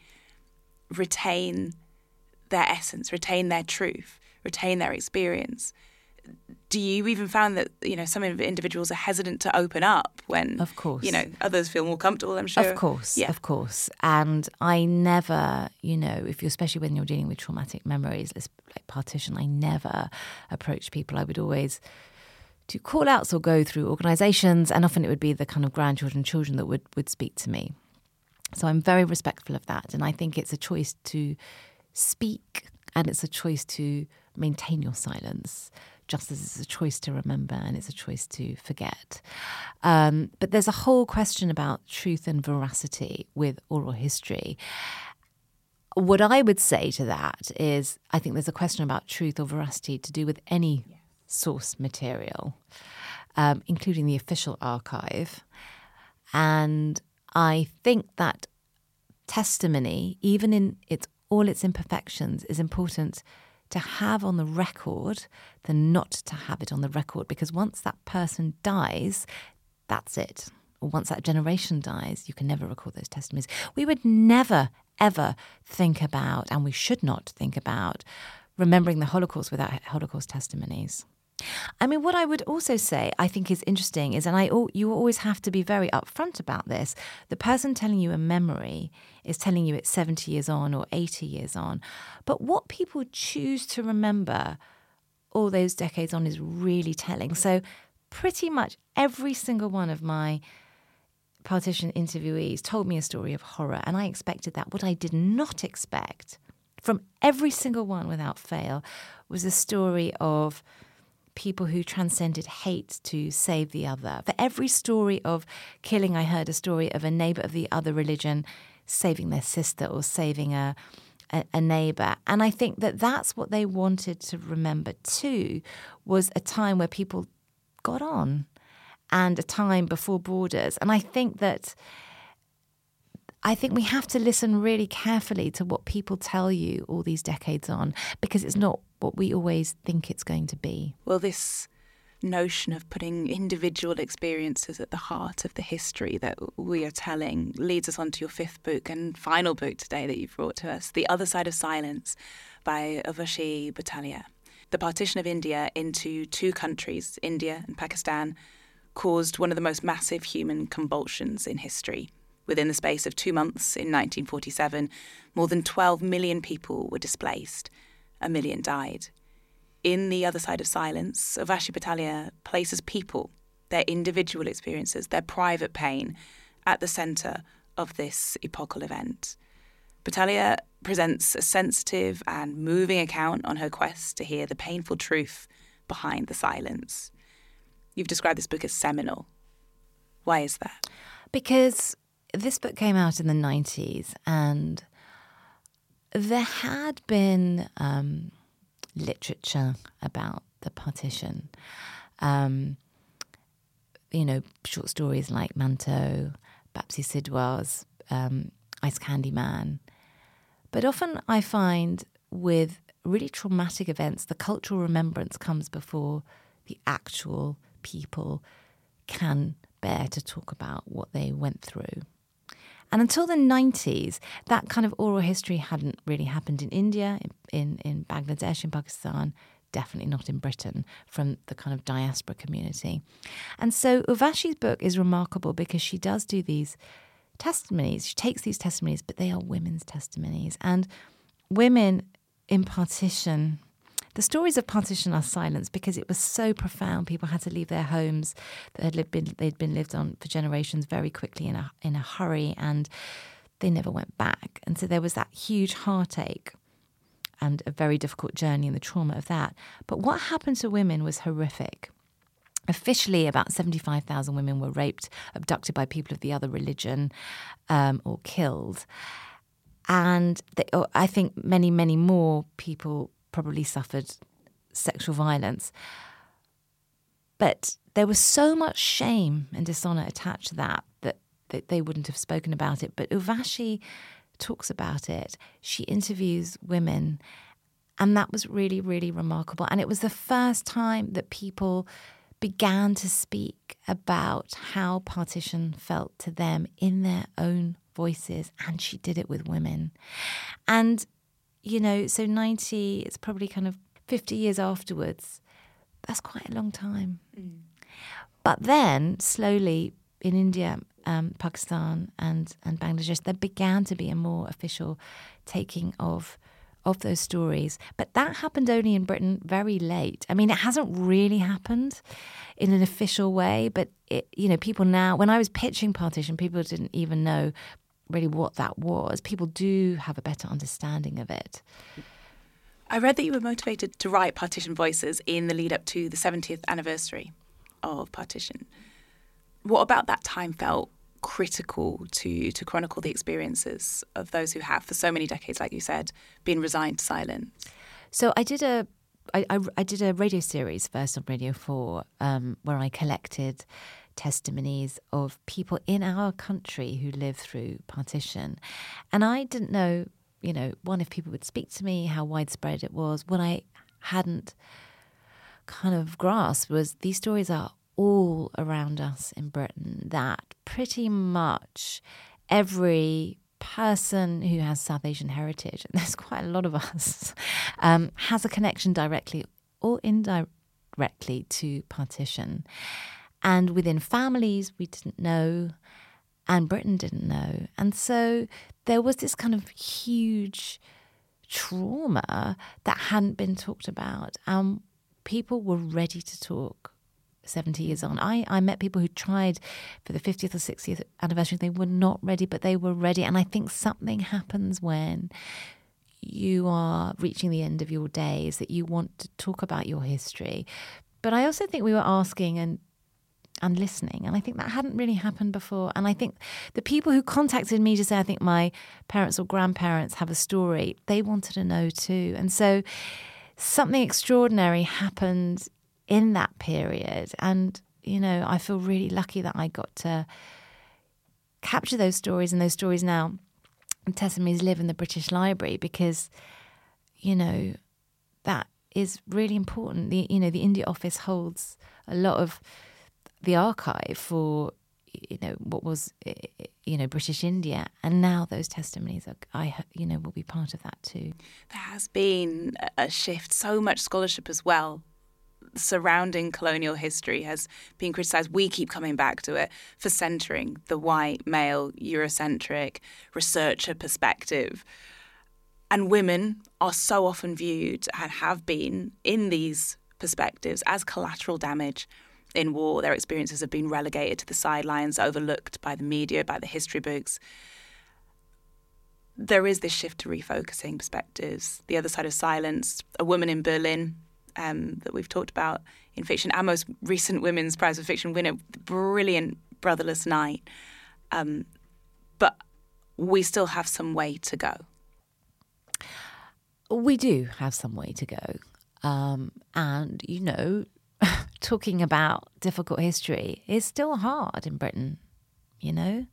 Speaker 4: retain their essence, retain their truth, retain their experience? Do you even find that, some individuals are hesitant to open up when,
Speaker 3: of course,
Speaker 4: others feel more comfortable, I'm sure?
Speaker 3: Of course,
Speaker 4: yeah.
Speaker 3: Of course. And I never, especially when you're dealing with traumatic memories, like partition, I never approach people. I would always do call-outs or go through organisations, and often it would be the kind of grandchildren, children that would speak to me. So I'm very respectful of that. And I think it's a choice to speak, and it's a choice to maintain your silence, just as it's a choice to remember and it's a choice to forget. But there's a whole question about truth and veracity with oral history. What I would say to that is, I think there's a question about truth or veracity to do with any source material, including the official archive. And I think that testimony, even in all its imperfections, is important to have on the record than not to have it on the record, because once that person dies, that's it. Or once that generation dies, you can never record those testimonies. We would never, ever think about, and we should not think about, remembering the Holocaust without Holocaust testimonies. I mean, what I would also say I think is interesting is, and you always have to be very upfront about this, the person telling you a memory is telling you it's 70 years on or 80 years on. But what people choose to remember all those decades on is really telling. So pretty much every single one of my partition interviewees told me a story of horror, and I expected that. What I did not expect from every single one without fail was a story of people who transcended hate to save the other. For every story of killing, I heard a story of a neighbour of the other religion saving their sister or saving a neighbour. And I think that that's what they wanted to remember too, was a time where people got on and a time before borders. And I think we have to listen really carefully to what people tell you all these decades on, because it's not what we always think it's going to be.
Speaker 4: Well, this notion of putting individual experiences at the heart of the history that we are telling leads us on to your fifth book and final book today that you've brought to us, The Other Side of Silence by Urvashi Butalia. The partition of India into two countries, India and Pakistan, caused one of the most massive human convulsions in history. Within the space of 2 months in 1947, more than 12 million people were displaced. 1 million died. In The Other Side of Silence, Urvashi Butalia places people, their individual experiences, their private pain, at the centre of this epochal event. Butalia presents a sensitive and moving account on her quest to hear the painful truth behind the silence. You've described this book as seminal. Why is that?
Speaker 3: Because this book came out in the 90s, and there had been literature about the partition. Short stories like Manto, Bapsi Sidhwa's Ice Candy Man. But often I find with really traumatic events, the cultural remembrance comes before the actual people can bear to talk about what they went through. And until the 90s, that kind of oral history hadn't really happened in India, in Bangladesh, in Pakistan, definitely not in Britain, from the kind of diaspora community. And so Urvashi's book is remarkable because she does do these testimonies. She takes these testimonies, but they are women's testimonies. And women in partition, the stories of partition are silenced because it was so profound. People had to leave their homes that they'd been lived on for generations very quickly in a hurry, and they never went back. And so there was that huge heartache and a very difficult journey and the trauma of that. But what happened to women was horrific. Officially, about 75,000 women were raped, abducted by people of the other religion, or killed. And I think many, many more people probably suffered sexual violence. But there was so much shame and dishonour attached to that they wouldn't have spoken about it. But Urvashi talks about it. She interviews women, and that was really, really remarkable. And it was the first time that people began to speak about how partition felt to them in their own voices, and she did it with women. And so 90, it's probably kind of 50 years afterwards. That's quite a long time. Mm. But then, slowly, in India, Pakistan and Bangladesh, there began to be a more official taking of those stories. But that happened only in Britain very late. I mean, it hasn't really happened in an official way, but people now, when I was pitching partition, people didn't even know really what that was. People do have a better understanding of it.
Speaker 4: I read that you were motivated to write Partition Voices in the lead up to the 70th anniversary of partition. What about that time felt critical to chronicle the experiences of those who have, for so many decades, like you said, been resigned to silence?
Speaker 3: So I did a radio series first on Radio 4 where I collected testimonies of people in our country who lived through partition. And I didn't know, one, if people would speak to me, how widespread it was. What I hadn't kind of grasped was these stories are all around us in Britain, that pretty much every person who has South Asian heritage, and there's quite a lot of us, has a connection directly or directly to partition. And within families, we didn't know, and Britain didn't know. And so there was this kind of huge trauma that hadn't been talked about. People were ready to talk 70 years on. I met people who tried for the 50th or 60th anniversary. They were not ready, but they were ready. And I think something happens when you are reaching the end of your days that you want to talk about your history. But I also think we were asking and listening. And I think that hadn't really happened before. And I think the people who contacted me to say, I think my parents or grandparents have a story, they wanted to know too. And so something extraordinary happened in that period. And, you know, I feel really lucky that I got to capture those stories, and those stories now and testimonies live in the British Library because, you know, that is really important. The India Office holds a lot of the archive for, you know, what was, you know, British India. And now those testimonies will be part of that too.
Speaker 4: There has been a shift, so much scholarship as well surrounding colonial history has been criticised. We keep coming back to it for centering the white, male, Eurocentric researcher perspective. And women are so often viewed and have been in these perspectives as collateral damage in war. Their experiences have been relegated to the sidelines, overlooked by the media, by the history books. There is this shift to refocusing perspectives. The Other Side of Silence, A Woman in Berlin, that we've talked about in fiction. Our most recent Women's Prize for Fiction winner, the brilliant Brotherless Night. But we still have some way to go.
Speaker 3: We do have some way to go. And, you know, talking about difficult history is still hard in Britain, you know?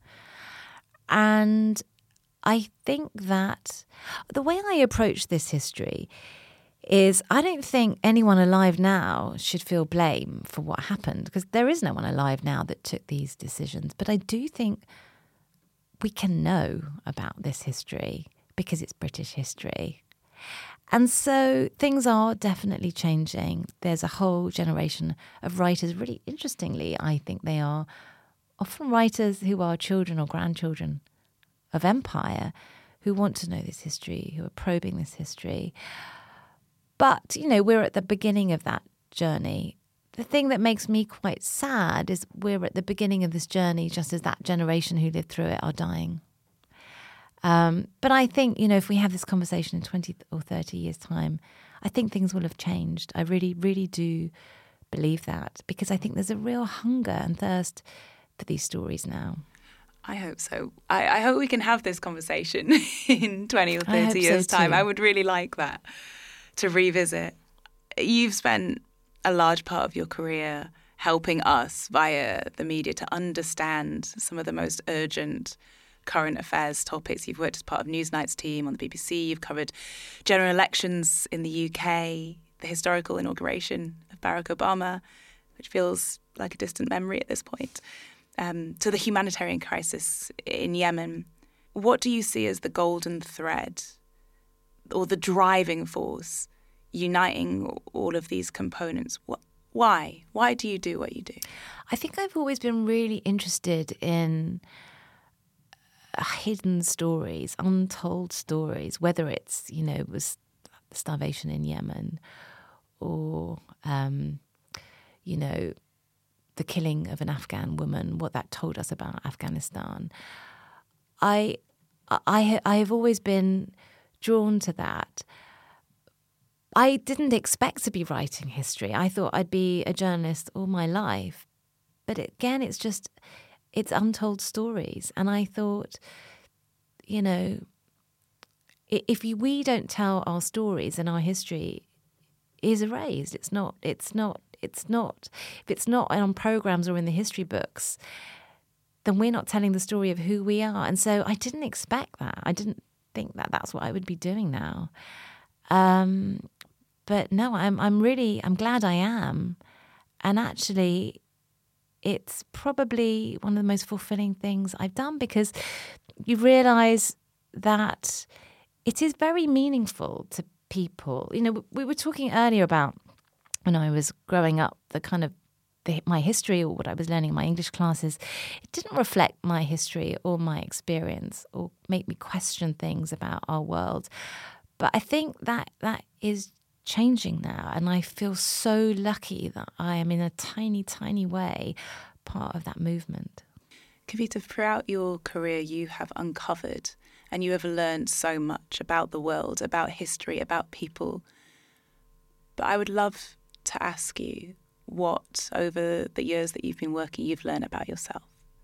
Speaker 3: And I think that the way I approach this history is I don't think anyone alive now should feel blame for what happened, because there is no one alive now that took these decisions. But I do think we can know about this history because it's British history. And so things are definitely changing. There's a whole generation of writers, really interestingly, I think they are often writers who are children or grandchildren of empire, who want to know this history, who are probing this history. But, you know, we're at the beginning of that journey. The thing that makes me quite sad is we're at the beginning of this journey just as that generation who lived through it are dying. But I think, you know, if we have this conversation in 20 or 30 years' time, I think things will have changed. I really, really do believe that, because I think there's a real hunger and thirst for these stories now.
Speaker 4: I hope so. I hope we can have this conversation in 20 or 30 years' time. I would really like that, to revisit. You've spent a large part of your career helping us via the media to understand some of the most urgent current affairs topics. You've worked as part of Newsnight's team on the BBC. You've covered general elections in the UK, the historical inauguration of Barack Obama, which feels like a distant memory at this point, to the humanitarian crisis in Yemen. What do you see as the golden thread or the driving force uniting all of these components? Why? Why do you do what you do?
Speaker 3: I think I've always been really interested in hidden stories, untold stories, whether it's, you know, it was starvation in Yemen or, you know, the killing of an Afghan woman, what that told us about Afghanistan. I have always been drawn to that. I didn't expect to be writing history. I thought I'd be a journalist all my life. But again, it's untold stories. And I thought, you know, if we don't tell our stories and our history is erased, if it's not on programs or in the history books, then we're not telling the story of who we are. And so I didn't expect that. I didn't think that that's what I would be doing now. But no, I'm glad I am. And actually, it's probably one of the most fulfilling things I've done, because you realise that it is very meaningful to people. You know, we were talking earlier about when I was growing up, my history or what I was learning in my English classes, it didn't reflect my history or my experience or make me question things about our world. But I think that is changing now, and I feel so lucky that I am in a tiny, tiny way part of that movement.
Speaker 4: Kavita, throughout your career, you have uncovered and you have learned so much about the world, about history, about people. But I would love to ask you what, over the years that you've been working, you've learned about yourself.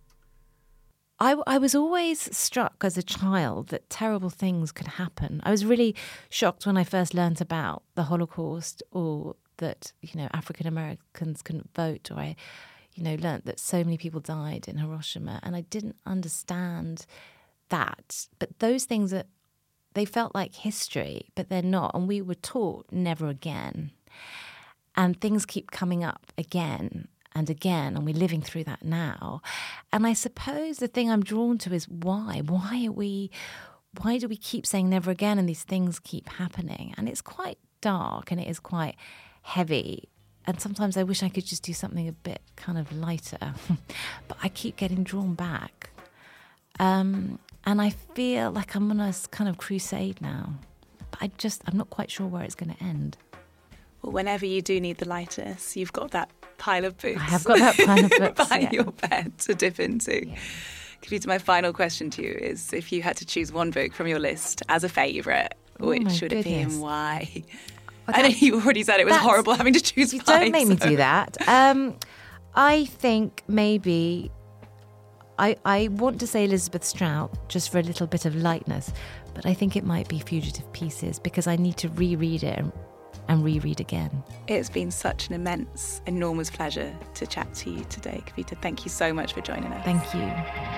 Speaker 3: I was always struck as a child that terrible things could happen. I was really shocked when I first learned about the Holocaust, or that, African Americans couldn't vote, or I, learnt that so many people died in Hiroshima, and I didn't understand that. But those things, they felt like history, but they're not. And we were taught never again. And things keep coming up again and again, and we're living through that now. And I suppose the thing I'm drawn to is why? Why do we keep saying never again and these things keep happening? And it's quite dark and it is quite heavy. And sometimes I wish I could just do something a bit kind of lighter. But I keep getting drawn back. And I feel like I'm on a kind of crusade now. But I'm not quite sure where it's going to end.
Speaker 4: Well, whenever you do need the lightness, you've got that pile of books.
Speaker 3: I have got that pile of books
Speaker 4: by your bed to dip into. Yeah. Kavita, my final question to you is, if you had to choose one book from your list as a favourite, which would it be and why? I know you already said it was horrible having to choose five.
Speaker 3: Don't make me do that. I think maybe I want to say Elizabeth Strout just for a little bit of lightness, but I think it might be Fugitive Pieces, because I need to reread it and reread again.
Speaker 4: It's been such an immense, enormous pleasure to chat to you today, Kavita. Thank you so much for joining us.
Speaker 3: Thank you.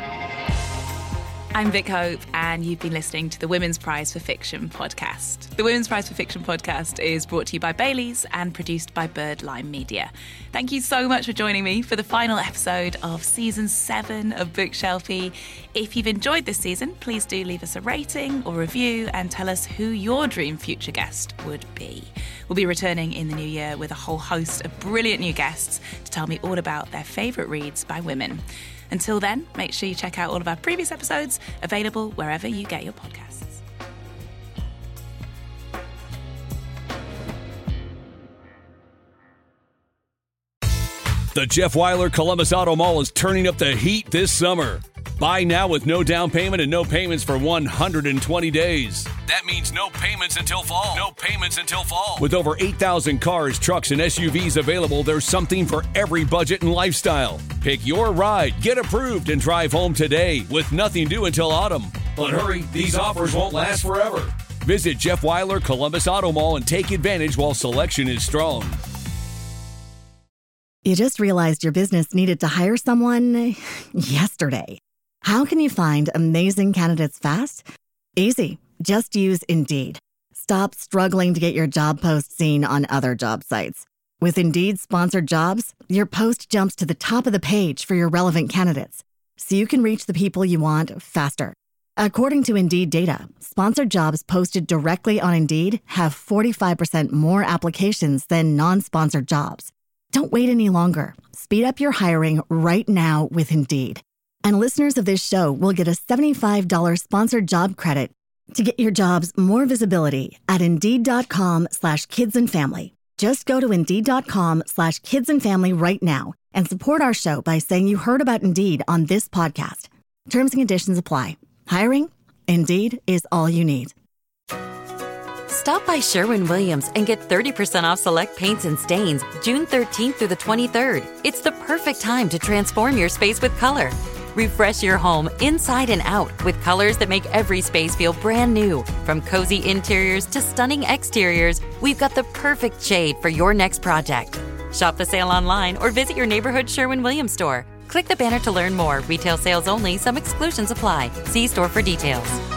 Speaker 4: I'm Vic Hope, and you've been listening to the Women's Prize for Fiction podcast. The Women's Prize for Fiction podcast is brought to you by Baileys and produced by Birdlime Media. Thank you so much for joining me for the final episode of Season 7 of Bookshelfie. If you've enjoyed this season, please do leave us a rating or review and tell us who your dream future guest would be. We'll be returning in the new year with a whole host of brilliant new guests to tell me all about their favourite reads by women. Until then, make sure you check out all of our previous episodes, available wherever you get your podcasts.
Speaker 1: The Jeff Wyler Columbus Auto Mall is turning up the heat this summer. Buy now with no down payment and no payments for 120 days. That means no payments until fall. No payments until fall. With over 8,000 cars, trucks, and SUVs available, there's something for every budget and lifestyle. Pick your ride, get approved, and drive home today with nothing due until autumn. But hurry, these offers won't last forever. Visit Jeff Wyler Columbus Auto Mall and take advantage while selection is strong.
Speaker 2: You just realized your business needed to hire someone yesterday. How can you find amazing candidates fast? Easy. Just use Indeed. Stop struggling to get your job post seen on other job sites. With Indeed sponsored jobs, your post jumps to the top of the page for your relevant candidates, so you can reach the people you want faster. According to Indeed data, sponsored jobs posted directly on Indeed have 45% more applications than non-sponsored jobs. Don't wait any longer. Speed up your hiring right now with Indeed. And listeners of this show will get a $75 sponsored job credit to get your jobs more visibility at Indeed.com/kidsandfamily. Just go to Indeed.com/kidsandfamily right now and support our show by saying you heard about Indeed on this podcast. Terms and conditions apply. Hiring? Indeed is all you need.
Speaker 6: Stop by Sherwin-Williams and get 30% off select paints and stains June 13th through the 23rd. It's the perfect time to transform your space with color. Refresh your home inside and out with colors that make every space feel brand new. From cozy interiors to stunning exteriors, we've got the perfect shade for your next project. Shop the sale online or visit your neighborhood Sherwin-Williams store. Click the banner to learn more. Retail sales only. Some exclusions apply. See store for details.